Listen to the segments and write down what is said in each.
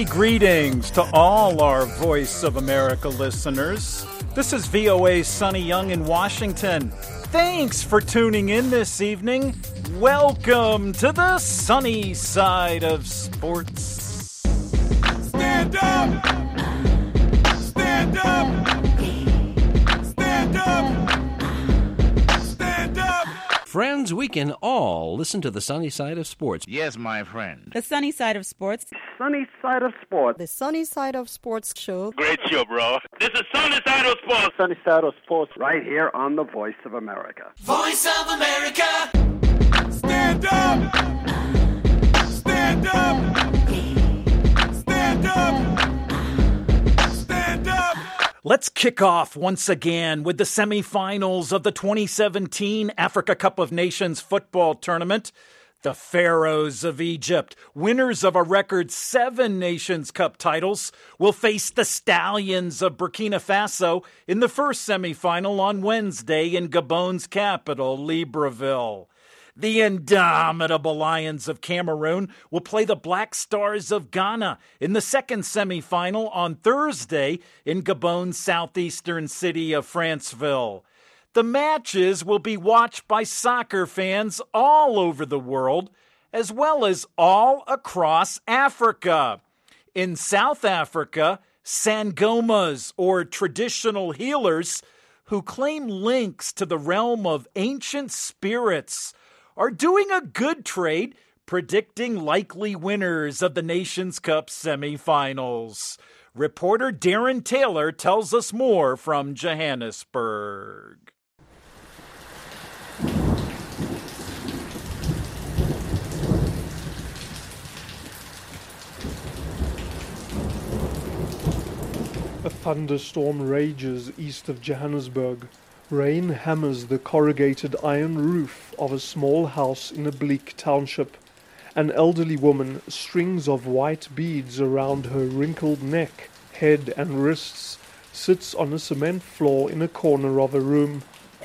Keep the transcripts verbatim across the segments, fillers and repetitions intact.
Happy greetings to all our Voice of America listeners. This is V O A's Sonny Young in Washington. Thanks for tuning in this evening. Welcome to the sunny side of sports. Stand up! Stand up! Stand up! Stand up! Friends, we can all listen to the sunny side of sports. Yes, my friend. The sunny side of sports. Sunny side of sports. The sunny side of sports show. Great show, bro. This is Sunny Side of Sports. Sunny side of sports right here on the Voice of America. Voice of America! Stand up! Stand up! Stand up! Stand up! Let's kick off once again with the semifinals of the twenty seventeen Africa Cup of Nations football tournament. The Pharaohs of Egypt, winners of a record seven Nations Cup titles, will face the Stallions of Burkina Faso in the first semifinal on Wednesday in Gabon's capital, Libreville. The indomitable Lions of Cameroon will play the Black Stars of Ghana in the second semifinal on Thursday in Gabon's southeastern city of Franceville. The matches will be watched by soccer fans all over the world, as well as all across Africa. In South Africa, Sangomas, or traditional healers, who claim links to the realm of ancient spirits, are doing a good trade predicting likely winners of the Nations Cup semifinals. Reporter Darren Taylor tells us more from Johannesburg. A thunderstorm rages east of Johannesburg. Rain hammers the corrugated iron roof of a small house in a bleak township. An elderly woman, strings of white beads around her wrinkled neck, head and wrists, sits on a cement floor in a corner of a room.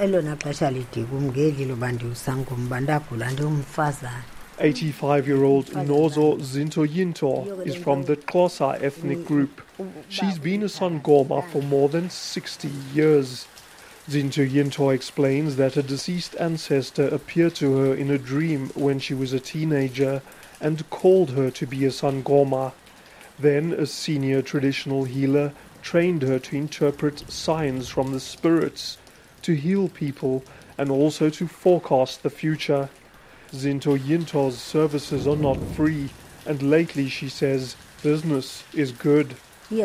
eighty-five-year-old Nozo Zintoyinto is from the Xhosa ethnic group. She's been a Sangoma for more than sixty years. Zintoyinto explains that a deceased ancestor appeared to her in a dream when she was a teenager and called her to be a Sangoma. Then a senior traditional healer trained her to interpret signs from the spirits, to heal people, and also to forecast the future. Zintoyinto's services are not free, and lately, she says, business is good. I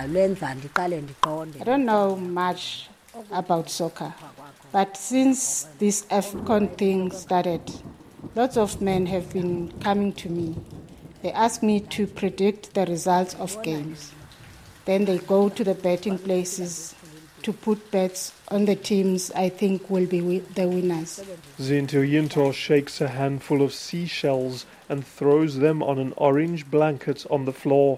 don't know much about soccer, but since this AFCON thing started, lots of men have been coming to me. They ask me to predict the results of games. Then they go to the betting places to put bets on the teams I think will be wi- the winners. Zintoyinto shakes a handful of seashells and throws them on an orange blanket on the floor.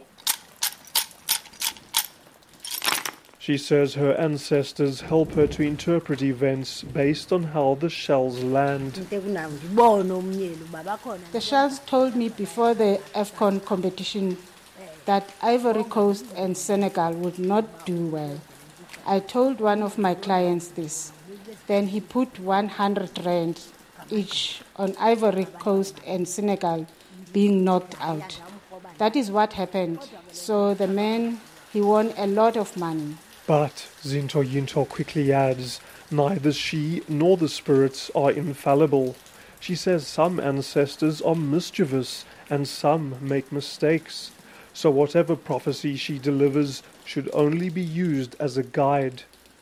She says her ancestors help her to interpret events based on how the shells land. The shells told me before the AFCON competition that Ivory Coast and Senegal would not do well. I told one of my clients this. Then he put one hundred rand each on Ivory Coast and Senegal being knocked out. That is what happened. So the man, he won a lot of money. But, Zintoyinto quickly adds, neither she nor the spirits are infallible. She says some ancestors are mischievous and some make mistakes. So whatever prophecy she delivers should only be used as a guide.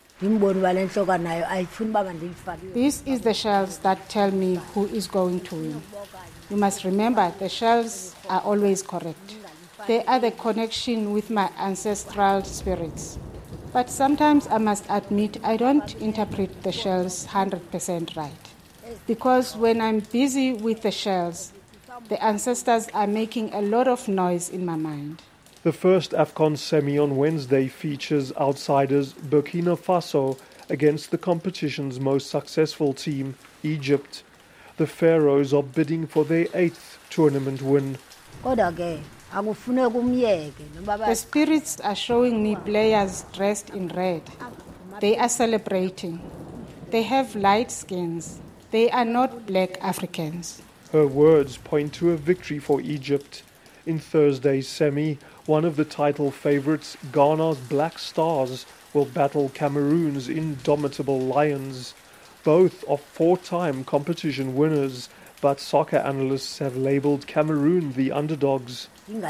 This is the shells that tell me who is going to win. You must remember, the shells are always correct. They are the connection with my ancestral spirits. But sometimes I must admit I don't interpret the shells one hundred percent right. Because when I'm busy with the shells, the ancestors are making a lot of noise in my mind. The first AFCON semi on Wednesday features outsiders Burkina Faso against the competition's most successful team, Egypt. The Pharaohs are bidding for their eighth tournament win. The spirits are showing me players dressed in red. They are celebrating. They have light skins. They are not black Africans. Her words point to a victory for Egypt. In Thursday's semi, one of the title favourites, Ghana's Black Stars, will battle Cameroon's indomitable Lions. Both are four-time competition winners, but soccer analysts have labelled Cameroon the underdogs.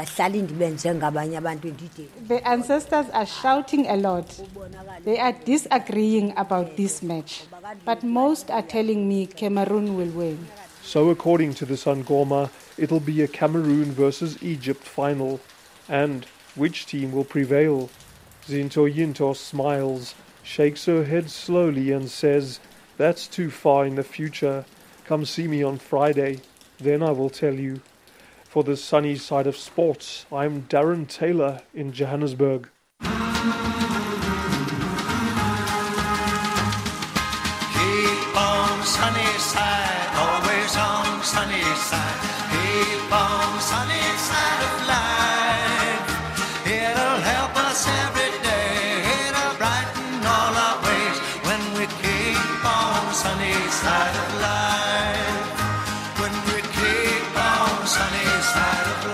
The ancestors are shouting a lot. They are disagreeing about this match, but most are telling me Cameroon will win. So according to the Sangoma, it'll be a Cameroon versus Egypt final. And which team will prevail? Zinto Yinto smiles, shakes her head slowly and says, "That's too far in the future. Come see me on Friday, then I will tell you." For the sunny side of sports, I'm Darren Taylor in Johannesburg. Keep on sunny side, always on sunny side. Keep on sunny side of life. It'll help us every day. It'll brighten all our ways when we keep on sunny side of life. When we keep on sunny side of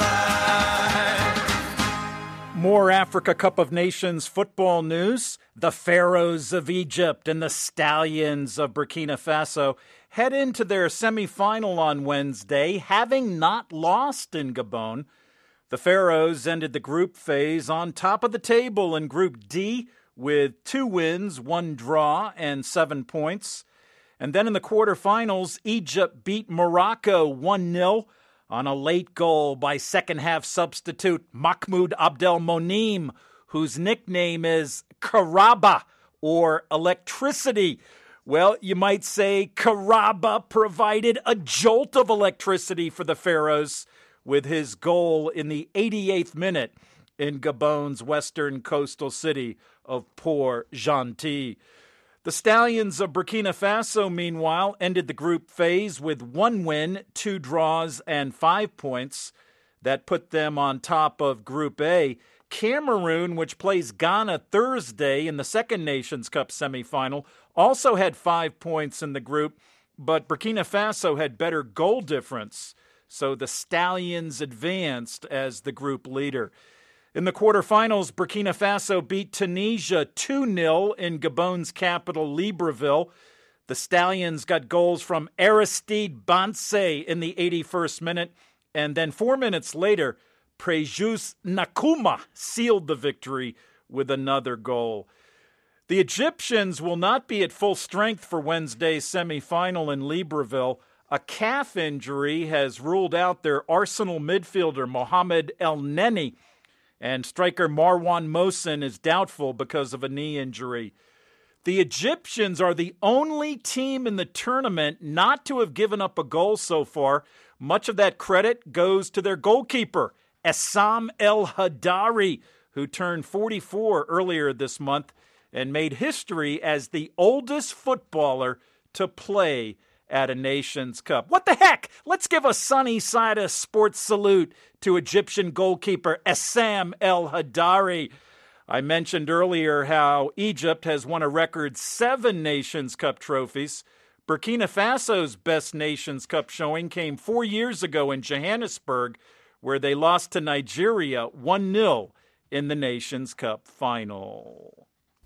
life. More Africa Cup of Nations football news. The Pharaohs of Egypt and the Stallions of Burkina Faso head into their semifinal on Wednesday, having not lost in Gabon. The Pharaohs ended the group phase on top of the table in Group D with two wins, one draw, and seven points. And then in the quarterfinals, Egypt beat Morocco one nil on a late goal by second-half substitute Mahmoud Abdelmonem, whose nickname is Karaba, or electricity. Well, you might say Karaba provided a jolt of electricity for the Pharaohs with his goal in the eighty-eighth minute in Gabon's western coastal city of Port-Gentil. The Stallions of Burkina Faso, meanwhile, ended the group phase with one win, two draws, and five points. That put them on top of Group A. Cameroon, which plays Ghana Thursday in the Second Nations Cup semifinal, also had five points in the group, but Burkina Faso had better goal difference, so the Stallions advanced as the group leader. In the quarterfinals, Burkina Faso beat Tunisia two nil in Gabon's capital, Libreville. The Stallions got goals from Aristide Bansé in the eighty-first minute, and then four minutes later, Prejus Nakuma sealed the victory with another goal. The Egyptians will not be at full strength for Wednesday's semifinal in Libreville. A calf injury has ruled out their Arsenal midfielder Mohamed El Neni, and striker Marwan Mohsen is doubtful because of a knee injury. The Egyptians are the only team in the tournament not to have given up a goal so far. Much of that credit goes to their goalkeeper, Essam El Hadari, who turned forty-four earlier this month and made history as the oldest footballer to play at a Nations Cup. What the heck? Let's give a sunny side of sports salute to Egyptian goalkeeper Essam El Hadari. I mentioned earlier how Egypt has won a record seven Nations Cup trophies. Burkina Faso's best Nations Cup showing came four years ago in Johannesburg, where they lost to Nigeria one nil in the Nations Cup final.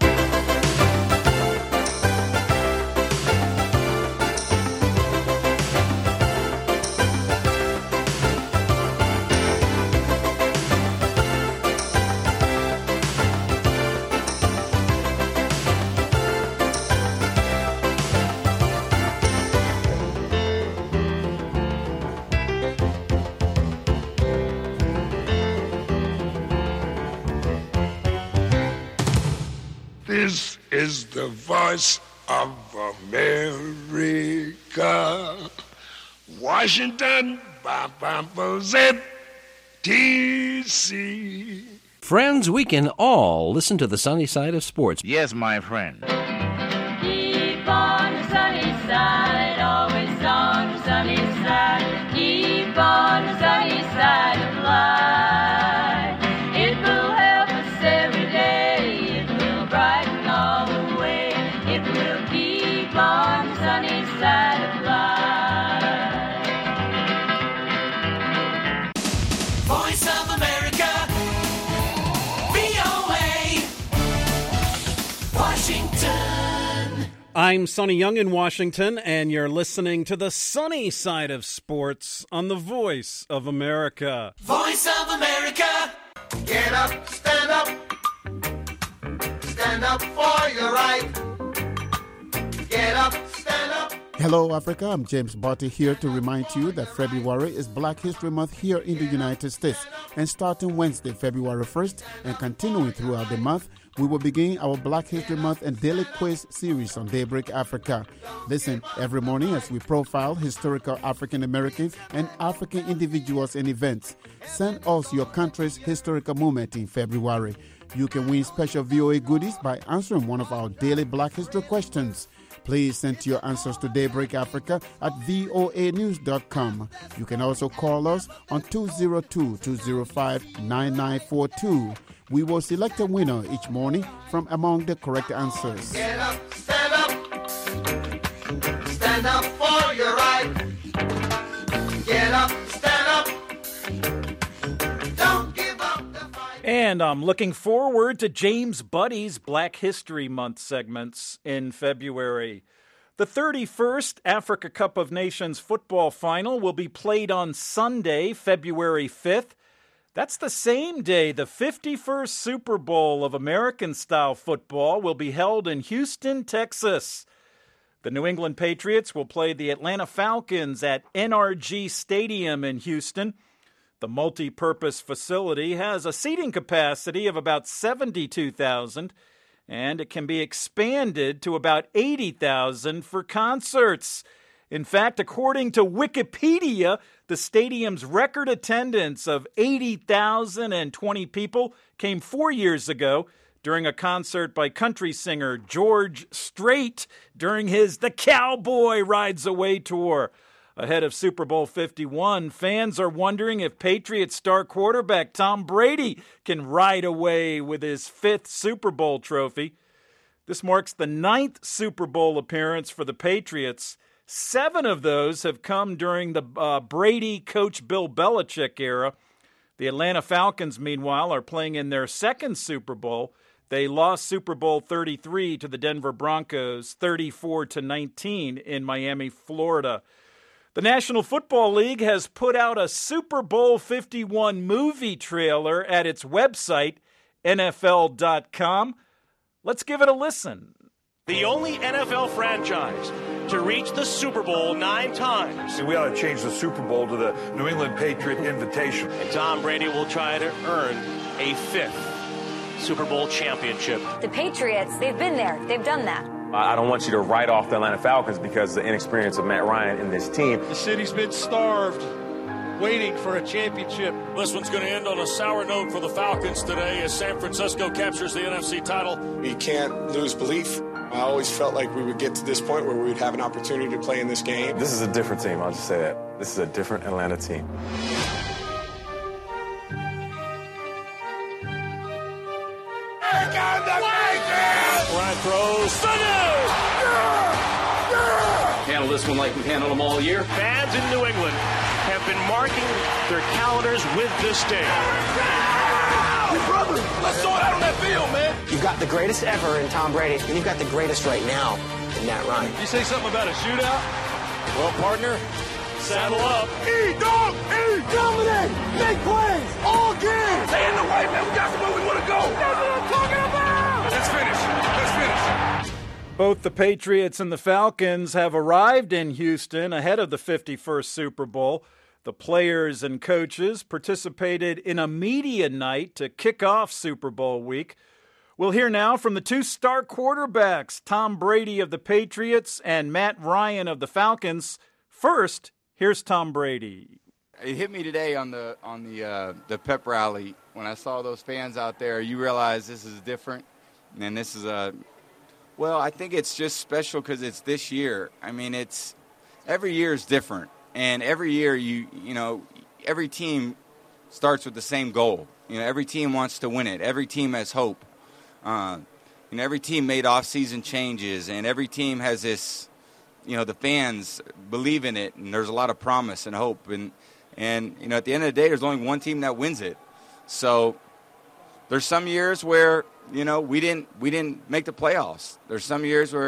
This is the voice of America. Washington, D C Friends, we can all listen to the sunny side of sports. Yes, my friend. Keep on the sunny side, always on the sunny side. Keep on the sunny side of life. I'm Sonny Young in Washington, and you're listening to the sunny side of sports on the Voice of America. Voice of America. Get up, stand up. Stand up for your right. Get up, stand up. Hello, Africa. I'm James Barty here to remind you that February is Black History Month here in the United States. And starting Wednesday, February first, and continuing throughout the month, we will begin our Black History Month and Daily Quiz series on Daybreak Africa. Listen every morning as we profile historical African Americans and African individuals and events. Send us your country's historical moment in February. You can win special V O A goodies by answering one of our daily Black History questions. Please send your answers to Daybreak Africa at voa news dot com. You can also call us on two oh two, two oh five, nine nine four two. We will select a winner each morning from among the correct answers. Get up, stand up. Stand up for your right. Get up, stand up. Don't give up the fight. And I'm looking forward to James Buddy's Black History Month segments in February. The thirty-first Africa Cup of Nations football final will be played on Sunday, February fifth. That's the same day the fifty-first Super Bowl of American-style football will be held in Houston, Texas. The New England Patriots will play the Atlanta Falcons at N R G Stadium in Houston. The multi-purpose facility has a seating capacity of about seventy-two thousand, and it can be expanded to about eighty thousand for concerts. In fact, according to Wikipedia, the stadium's record attendance of eighty thousand twenty people came four years ago during a concert by country singer George Strait during his The Cowboy Rides Away tour. Ahead of Super Bowl fifty-one, fans are wondering if Patriots star quarterback Tom Brady can ride away with his fifth Super Bowl trophy. This marks the ninth Super Bowl appearance for the Patriots. Seven of those have come during the uh, Brady coach Bill Belichick era. The Atlanta Falcons, meanwhile, are playing in their second Super Bowl. They lost Super Bowl thirty-three to the Denver Broncos, thirty-four to nineteen in Miami, Florida. The National Football League has put out a Super Bowl fifty-one movie trailer at its website, N F L dot com. Let's give it a listen. The only N F L franchise to reach the Super Bowl nine times. We ought to change the Super Bowl to the New England Patriot Invitation. And Tom Brady will try to earn a fifth Super Bowl championship. The Patriots, they've been there. They've done that. I don't want you to write off the Atlanta Falcons because of the inexperience of Matt Ryan and this team. The city's been starved, waiting for a championship. This one's going to end on a sour note for the Falcons today as San Francisco captures the N F C title. We can't lose belief. I always felt like we would get to this point where we would have an opportunity to play in this game. This is a different team, I'll just say that. This is a different Atlanta team. Ryan throws. Handle this one like we've handled them all year. Fans in New England have been marking their calendars with this day. Hey, brother, let's throw it out on that field, man. You've got the greatest ever in Tom Brady, and you've got the greatest right now in Matt Ryan. You say something about a shootout? Well, partner, saddle up. E, dog, E, dominate, make plays, all game. Stay in the way, man. We got somewhere we want to go. That's what I'm talking about. Let's finish. Let's finish. Both the Patriots and the Falcons have arrived in Houston ahead of the fifty-first Super Bowl. The players and coaches participated in a media night to kick off Super Bowl week. We'll hear now from the two star quarterbacks, Tom Brady of the Patriots and Matt Ryan of the Falcons. First, here's Tom Brady. It hit me today on the on the uh, the pep rally when I saw those fans out there. You realize this is different, and this is a well. I think it's just special because it's this year. I mean, it's every year is different, and every year you you know every team starts with the same goal. You know, every team wants to win it. Every team has hope. Uh, you know, every team made off-season changes, and every team has this. You know, the fans believe in it, and there's a lot of promise and hope. And, and, you know, at the end of the day, there's only one team that wins it. So there's some years where, you know, we didn't we didn't make the playoffs. There's some years where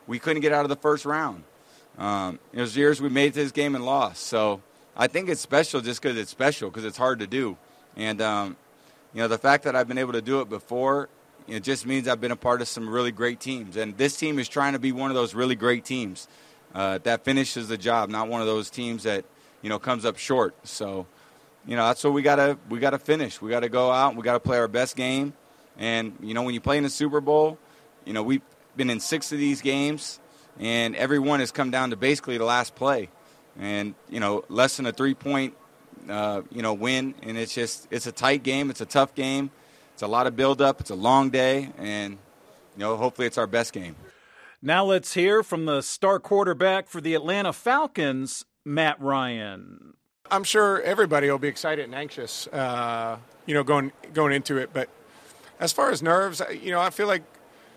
we couldn't get out of the first round. Um, there's years we made it to this game and lost. So I think it's special just because it's special, because it's hard to do. And, um, you know, the fact that I've been able to do it before, it just means I've been a part of some really great teams. And this team is trying to be one of those really great teams uh, that finishes the job, not one of those teams that, you know, comes up short. So, you know, that's what we gotta we gotta finish. We gotta go out and we gotta play our best game. And, you know, when you play in the Super Bowl, you know, we've been in six of these games, and every one has come down to basically the last play. And, you know, less than a three-point, uh, you know, win. And it's just, it's a tight game. It's a tough game. It's a lot of build-up. It's a long day. And, you know, hopefully it's our best game. Now let's hear from the star quarterback for the Atlanta Falcons, Matt Ryan. I'm sure everybody will be excited and anxious, uh, you know, going going into it. But as far as nerves, you know, I feel like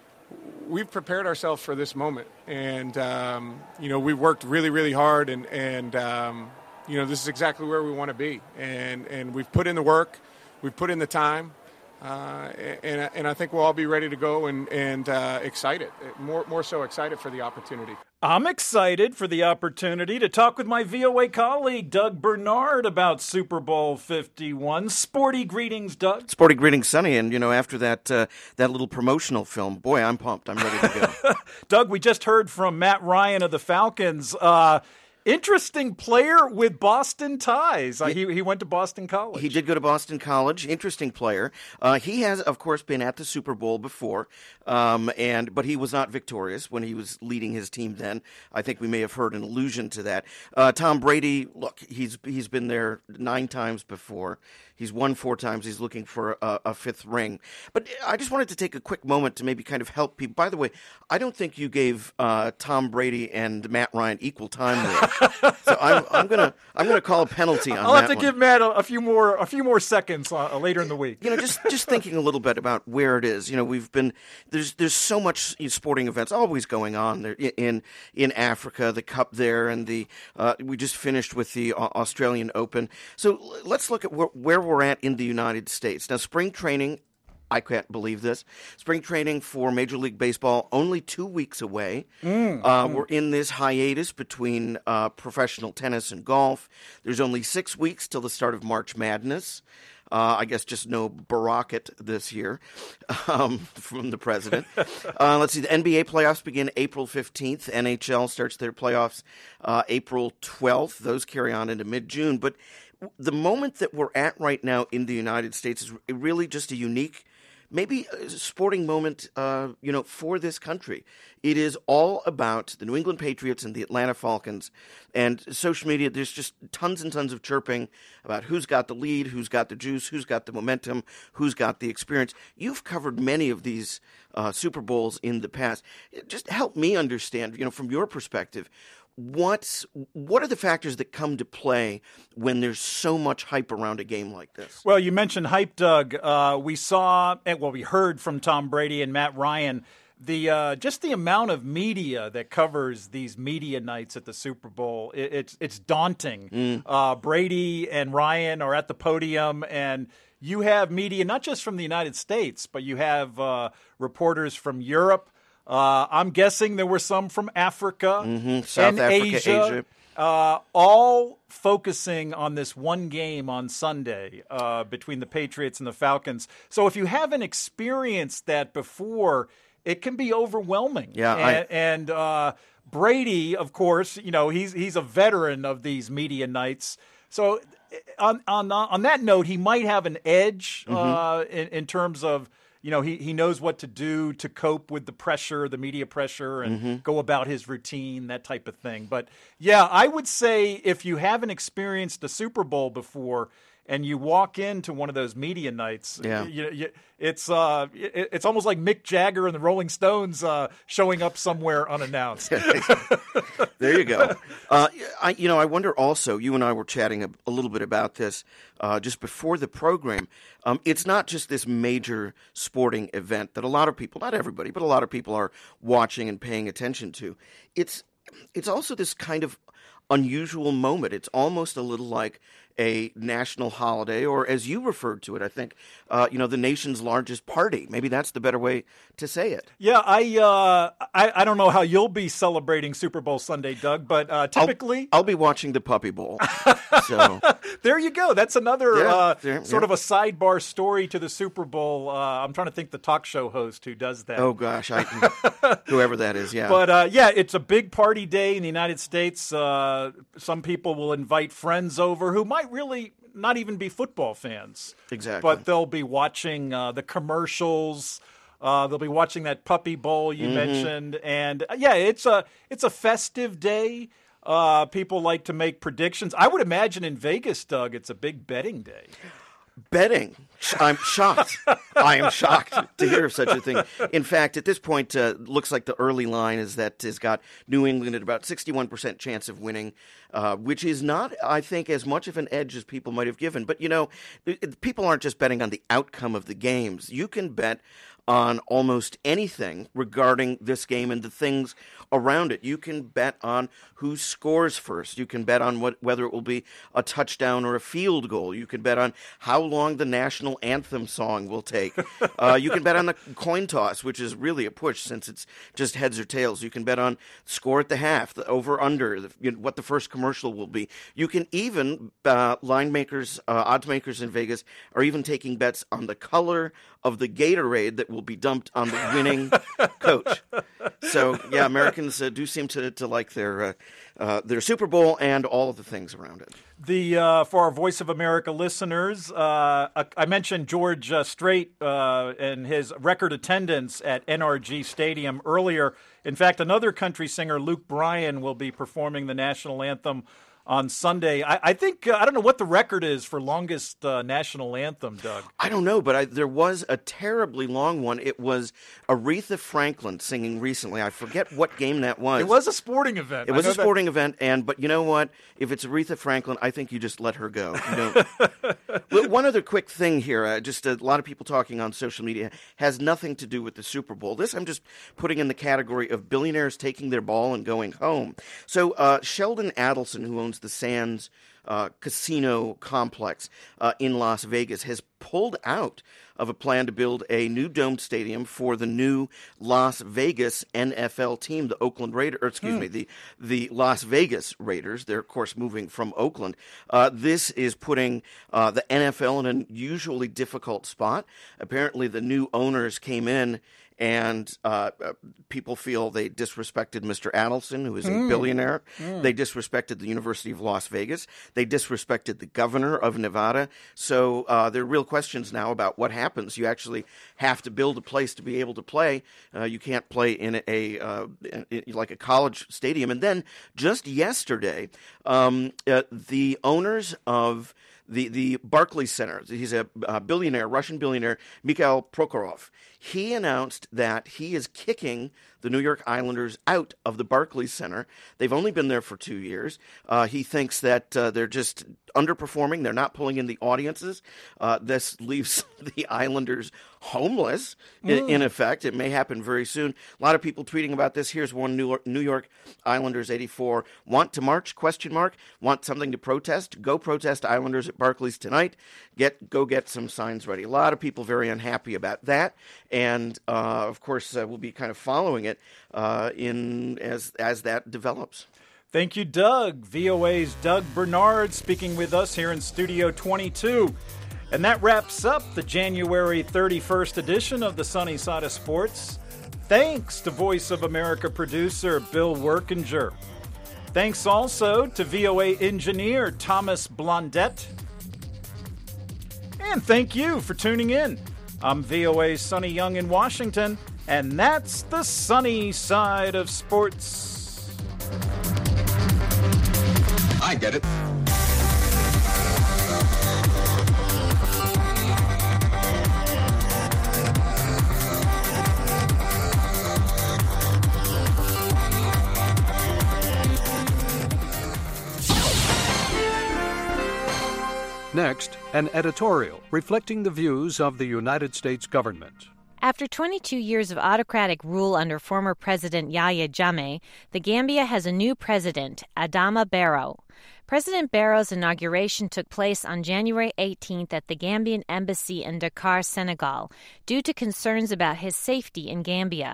we've prepared ourselves for this moment. And, um, you know, we've worked really, really hard. And, and um, you know, this is exactly where we want to be. And, and we've put in the work. We've put in the time. Uh, and, and I think we'll all be ready to go and, and uh, excited, more more so excited for the opportunity. I'm excited for the opportunity to talk with my V O A colleague, Doug Bernard, about Super Bowl fifty-one. Sporty greetings, Doug. Sporty greetings, Sonny. And, you know, after that uh, that little promotional film, boy, I'm pumped. I'm ready to go. Doug, we just heard from Matt Ryan of the Falcons. Uh, Interesting player with Boston ties. Uh, he he went to Boston College. He did go to Boston College. Interesting player. Uh, he has, of course, been at the Super Bowl before, um, and but he was not victorious when he was leading his team then. I think we may have heard an allusion to that. Uh, Tom Brady, look, he's he's been there nine times before. He's won four times. He's looking for a, a fifth ring. But I just wanted to take a quick moment to maybe kind of help people. By the way, I don't think you gave uh, Tom Brady and Matt Ryan equal time there. So I'm, I'm gonna I'm gonna call a penalty on I'll that have to one. give Matt a, a few more a few more seconds uh, later in the week. You know, just just thinking a little bit about where it is. You know, we've been there's there's so much sporting events always going on there in in Africa, the Cup there, and the uh, we just finished with the Australian Open. So let's look at where, where we're at in the United States now. Spring training. I can't believe this. Spring training for Major League Baseball only two weeks away. Mm, uh, mm. We're in this hiatus between uh, professional tennis and golf. There's only six weeks till the start of March Madness. Uh, I guess just no Barack this year um, from the president. uh, let's see. The N B A playoffs begin April fifteenth. N H L starts their playoffs uh, April twelfth. Those carry on into mid-June. But the moment that we're at right now in the United States is really just a unique, maybe a sporting moment, uh, you know, for this country. It is all about the New England Patriots and the Atlanta Falcons. And social media, there's just tons and tons of chirping about who's got the lead, who's got the juice, who's got the momentum, who's got the experience. You've covered many of these uh, Super Bowls in the past. Just help me understand, you know, from your perspective, What's what are the factors that come to play when there's so much hype around a game like this? Well, you mentioned hype, Doug. Uh, we saw, well, we heard from Tom Brady and Matt Ryan, the uh, just the amount of media that covers these media nights at the Super Bowl. It, it's it's daunting. Mm. Uh, Brady and Ryan are at the podium, and you have media not just from the United States, but you have uh, reporters from Europe. Uh, I'm guessing there were some from Africa mm-hmm. South and Africa, Asia, Asia. Uh, all focusing on this one game on Sunday uh, between the Patriots and the Falcons. So if you haven't experienced that before, it can be overwhelming. Yeah, and, I... and uh, Brady, of course, you know he's he's a veteran of these media nights. So on on on that note, he might have an edge mm-hmm. uh, in, in terms of. You know, he, he knows what to do to cope with the pressure, the media pressure, and mm-hmm. go about his routine, that type of thing. But, yeah, I would say if you haven't experienced a Super Bowl before and you walk into one of those media nights, yeah. you, you, it's uh, it, it's almost like Mick Jagger and the Rolling Stones uh, showing up somewhere unannounced. There you go. Uh, I, you know, I wonder also, you and I were chatting a, a little bit about this uh, just before the program. Um, it's not just this major sporting event that a lot of people, not everybody, but a lot of people are watching and paying attention to. It's it's also this kind of unusual moment. It's almost a little like a national holiday, or as you referred to it, I think, uh, you know, the nation's largest party. Maybe that's the better way to say it. Yeah, I, uh, I I don't know how you'll be celebrating Super Bowl Sunday, Doug, but uh, typically... I'll, I'll be watching the Puppy Bowl. So there you go. That's another yeah, uh, yeah, sort yeah. of a sidebar story to the Super Bowl. Uh, I'm trying to think the talk show host who does that. Oh, gosh, I, whoever that is, yeah. But, uh, yeah, it's a big party day in the United States. Uh, some people will invite friends over who might really not even be football fans. Exactly. But they'll be watching uh, the commercials. Uh, they'll be watching that Puppy Bowl you Mhm. mentioned. And, uh, yeah, it's a it's a festive day. Uh, people like to make predictions. I would imagine in Vegas, Doug, it's a big betting day. Betting. I'm shocked. I am shocked to hear of such a thing. In fact, at this point, uh, looks like the early line is that has got New England at about sixty-one percent chance of winning, uh, which is not, I think, as much of an edge as people might have given. But, you know, it, it, people aren't just betting on the outcome of the games. You can bet on almost anything regarding this game and the things around it. You can bet on who scores first. You can bet on what whether it will be a touchdown or a field goal. You can bet on how long the national anthem song will take. Uh, you can bet on the coin toss, which is really a push since it's just heads or tails. You can bet on score at the half, the over-under, the, you know, what the first commercial will be. You can even, uh, line makers, uh, odds makers in Vegas are even taking bets on the color of the Gatorade that will be dumped on the winning coach. So, yeah, Americans uh, do seem to, to like their uh, uh, their Super Bowl and all of the things around it. The uh, for our Voice of America listeners, uh, I mentioned George uh, Strait uh, and his record attendance at N R G Stadium earlier. In fact, another country singer, Luke Bryan, will be performing the national anthem on Sunday. I, I think, uh, I don't know what the record is for longest uh, national anthem, Doug. I don't know, but I, there was a terribly long one. It was Aretha Franklin singing recently. I forget what game that was. It was a sporting event. It was I a know sporting that... event, and but you know what? If it's Aretha Franklin, I think you just let her go. You know? Well, one other quick thing here, uh, just a lot of people talking on social media, has nothing to do with the Super Bowl. This I'm just putting in the category of billionaires taking their ball and going home. So uh, Sheldon Adelson, who owns the Sands uh, Casino Complex uh, in Las Vegas, has pulled out of a plan to build a new domed stadium for the new Las Vegas N F L team, the Oakland Raiders, or excuse Hmm. me, the the Las Vegas Raiders. They're, of course, moving from Oakland. Uh, this is putting uh, the N F L in an unusually difficult spot. Apparently, the new owners came in and uh, uh, people feel they disrespected Mister Adelson, who is a Mm. billionaire. Mm. They disrespected the University of Las Vegas. They disrespected the governor of Nevada. So uh, there are real questions now about what happens. You actually have to build a place to be able to play. Uh, you can't play in a uh, in, like a college stadium. And then just yesterday, um, uh, the owners of The the Barclays Center, he's a, a billionaire, Russian billionaire, Mikhail Prokhorov. He announced that he is kicking the New York Islanders out of the Barclays Center. They've only been there for two years. Uh, he thinks that uh, they're just underperforming. They're not pulling in the audiences. Uh, this leaves the Islanders homeless, in, Mm. in effect. It may happen very soon. A lot of people tweeting about this. Here's one New York, New York Islanders eighty-four. Want to march? Question mark. Want something to protest? Go protest Islanders at Barclays tonight. Get Go get some signs ready. A lot of people very unhappy about that. And, uh, of course, uh, we'll be kind of following it uh, in as as that develops. Thank you, Doug. V O A's Doug Bernard speaking with us here in Studio twenty-two. And that wraps up the January thirty-first edition of the Sunny Side of Sports. Thanks to Voice of America producer Bill Workinger. Thanks also to V O A engineer Thomas Blondette. And thank you for tuning in. I'm V O A's Sonny Young in Washington, and that's the Sunny Side of Sports. I get it. Next, an editorial reflecting the views of the United States government. After twenty-two years of autocratic rule under former President Yahya Jammeh, the Gambia has a new president, Adama Barrow. President Barrow's inauguration took place on January eighteenth at the Gambian embassy in Dakar, Senegal, due to concerns about his safety in Gambia.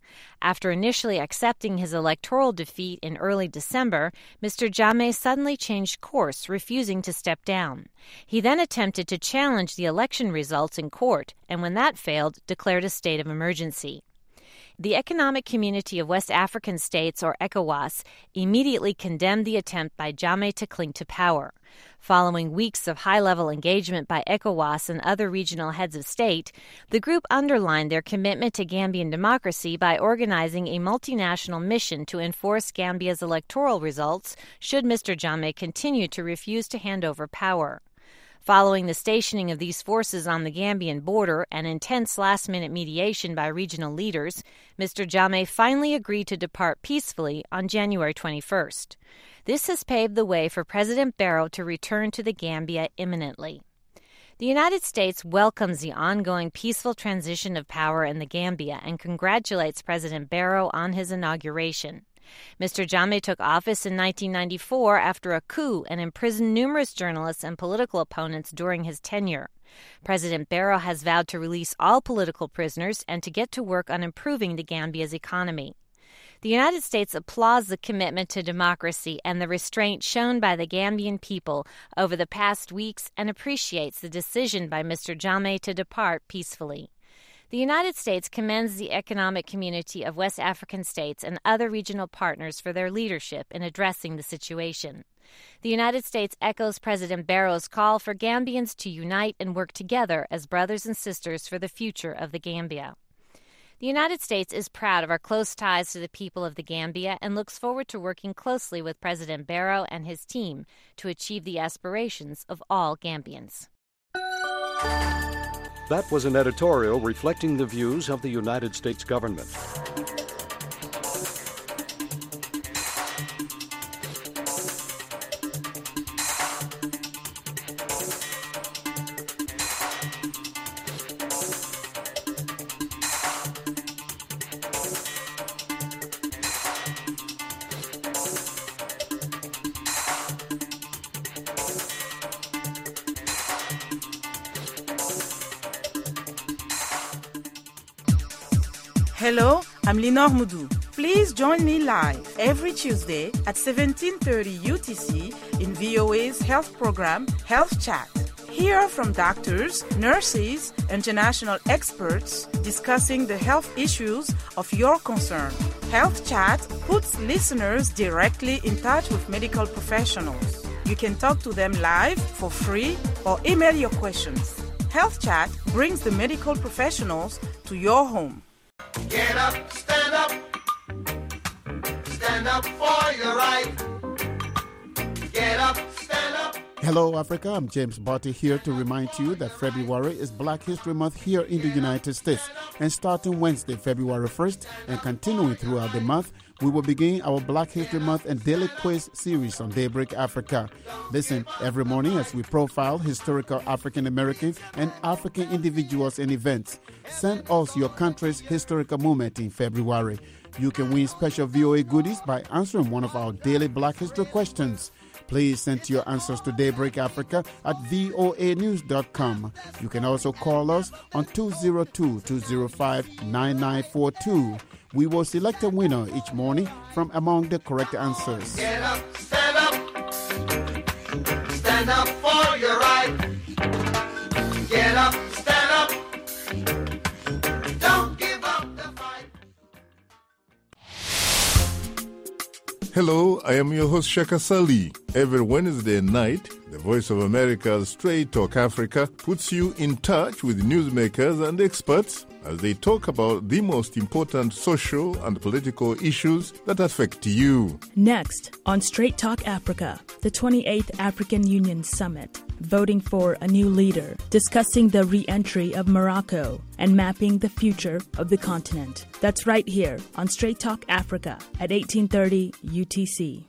After initially accepting his electoral defeat in early December, Mister Jammeh suddenly changed course, refusing to step down. He then attempted to challenge the election results in court, and when that failed, declared a state of emergency. The Economic Community of West African States, or ECOWAS, immediately condemned the attempt by Jammeh to cling to power. Following weeks of high-level engagement by ECOWAS and other regional heads of state, the group underlined their commitment to Gambian democracy by organizing a multinational mission to enforce Gambia's electoral results should Mister Jammeh continue to refuse to hand over power. Following the stationing of these forces on the Gambian border and intense last-minute mediation by regional leaders, Mister Jammeh finally agreed to depart peacefully on January twenty-first. This has paved the way for President Barrow to return to the Gambia imminently. The United States welcomes the ongoing peaceful transition of power in the Gambia and congratulates President Barrow on his inauguration. Mister Jammeh took office in nineteen ninety-four after a coup and imprisoned numerous journalists and political opponents during his tenure. President Barrow has vowed to release all political prisoners and to get to work on improving the Gambia's economy. The United States applauds the commitment to democracy and the restraint shown by the Gambian people over the past weeks and appreciates the decision by Mister Jammeh to depart peacefully. The United States commends the Economic Community of West African States and other regional partners for their leadership in addressing the situation. The United States echoes President Barrow's call for Gambians to unite and work together as brothers and sisters for the future of the Gambia. The United States is proud of our close ties to the people of the Gambia and looks forward to working closely with President Barrow and his team to achieve the aspirations of all Gambians. That was an editorial reflecting the views of the United States government. Hello, I'm Lenore Moudou. Please join me live every Tuesday at seventeen thirty U T C in V O A's health program, Health Chat. Hear from doctors, nurses, international experts discussing the health issues of your concern. Health Chat puts listeners directly in touch with medical professionals. You can talk to them live for free or email your questions. Health Chat brings the medical professionals to your home. Get up, stand up, stand up for your right. Get up, stand up. Hello, Africa. I'm James Barty here to remind you that February is Black History Month here in the United States. And starting Wednesday, February first, and continuing throughout the month, we will begin our Black History Month and Daily Quiz series on Daybreak Africa. Listen every morning as we profile historical African Americans and African individuals and events. Send us your country's historical moment in February. You can win special V O A goodies by answering one of our daily Black History questions. Please send your answers to Daybreak Africa at voa news dot com. You can also call us on two oh two, two oh five, nine nine four two. We will select a winner each morning from among the correct answers. Get up, stand up, stand up for your right. Get up, stand up, don't give up the fight. Hello, I am your host Shaka Sali. Every Wednesday night, the Voice of America's Straight Talk Africa puts you in touch with newsmakers and experts as they talk about the most important social and political issues that affect you. Next, on Straight Talk Africa, the twenty-eighth African Union Summit, voting for a new leader, discussing the re-entry of Morocco, and mapping the future of the continent. That's right here on Straight Talk Africa at eighteen thirty U T C.